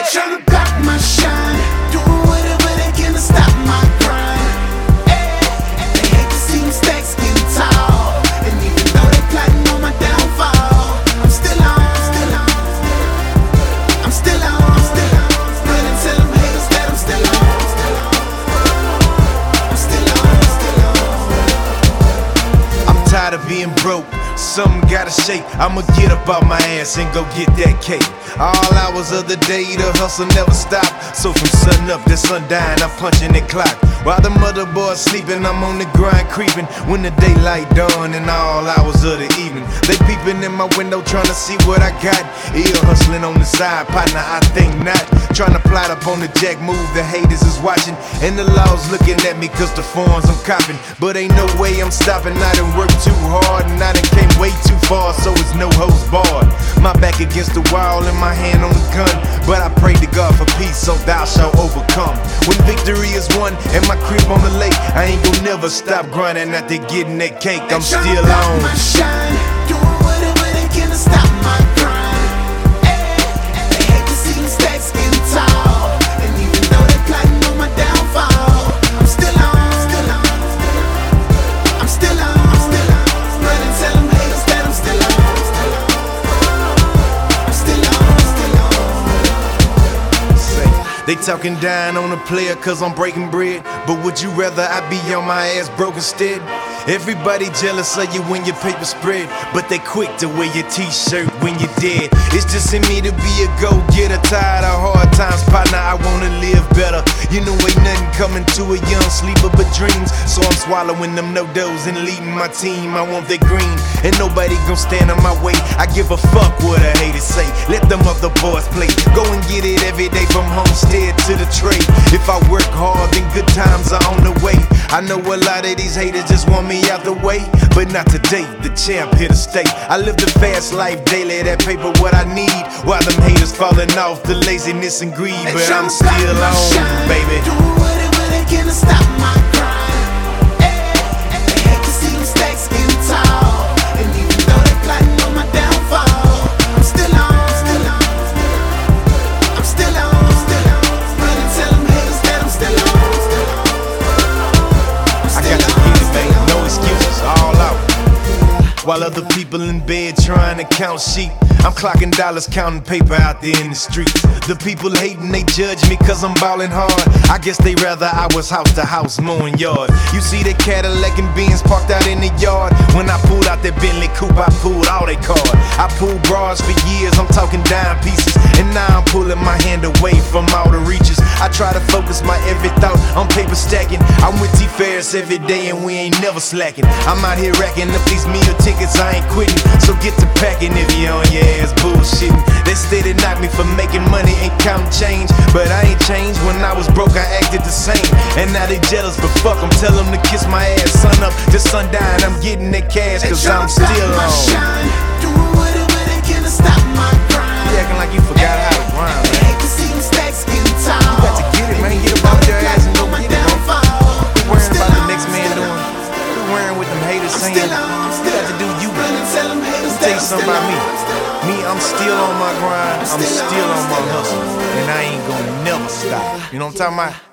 They tryna block my shine, doing whatever they can to stop my grind. They hate to see me stacks getting tall, and even though they plotting on my downfall, I'm still on. Run and tell them haters that I'm still on. I'm tired of being broke. Something gotta shake. I'ma get up out my ass and go get that cake. All hours of the day, the hustle never stop. So from sun up to sundown, I'm punching the clock. While the mother boys sleeping, I'm on the grind creeping. When the daylight dawn and all hours of the evening, they peeping in my window trying to see what I got. Ill hustling on the side, partner, I think not. Trying to plot up on the jack move, the haters is watching, and the law's looking at me cause the forms I'm copping. But ain't no way I'm stopping. I done worked too hard and I done came way too far, so it's no host barred. My back against the wall and my hand on the gun, but I pray to God for peace, so thou shalt overcome. When victory is won and my crib on the lake, I ain't gon' never stop grinding after getting that cake. I'm still on. My shine, doing whatever they can to stop my grind. They hate to see me stacks getting tall, and even though they plotting on my downfall, I'm still on. Run and tell them haters that I'm still on. They talking down on a player cause I'm breaking bread, but would you rather I be on my ass broke instead? Everybody jealous of you when your paper spread, but they quick to wear your t-shirt when you're dead. It's just in me to be a go-getter, tired of hard times, partner, I wanna live better. You know ain't nothing coming to a young sleeper but dreams, so I'm swallowing them no-dos and leading my team. I want that green, and nobody gon' stand in my way. I give a fuck what a hater say, let them other boys play. Go and get it every day from homestead to the trade. If I work hard, then good times are on the way. I know a lot of these haters just want me out the way, but not today, the champ here to stay. I live the fast life daily, that paper what I need, while them haters falling off the laziness and greed. But I'm still on, baby. Doing whatever they can to stop my grind. They hate to see me stacks getting tall, and even though they plotting on my downfall, I'm still on. Run and tell them haters that I'm still on. All out. While other people in bed trying to count sheep, I'm clocking dollars, counting paper out there in the streets. The people hating, they judge me cause I'm ballin' hard. I guess they rather I was house to house mowing yard. You see the Cadillac and Benz parked out in the yard. When I pulled out that Bentley coupe, I pulled all they card. I pulled bras for years, I'm talking dime pieces, and now I'm pulling my hand away from all the reaches. I try to focus my every thought on paper stacking. I'm with T-Ferris every day and we ain't never slacking. I'm out here racking up these meal tickets, I ain't quitting. So get to packing if you on your ass bullshitting. They steady knock me for making money, ain't counting change, but I ain't changed. When I was broke, I acted the same, and now they jealous, but fuck them. Tell them to kiss my ass, sun up to sundown. I'm getting that cash cause I'm still on. Doing whatever they can to stop my grind. You acting like you forgot how to grind, man. They hate to see me stacks getting tall. You got to get it, man. Get up off your ass and go get it, man. Quit worrying about the next man doing. Quit worrying with them haters saying. You got to do you. Let me tell you something about me. I'm still on my grind, I'm still on my hustle, and I ain't gonna never stop. You know what I'm talking about?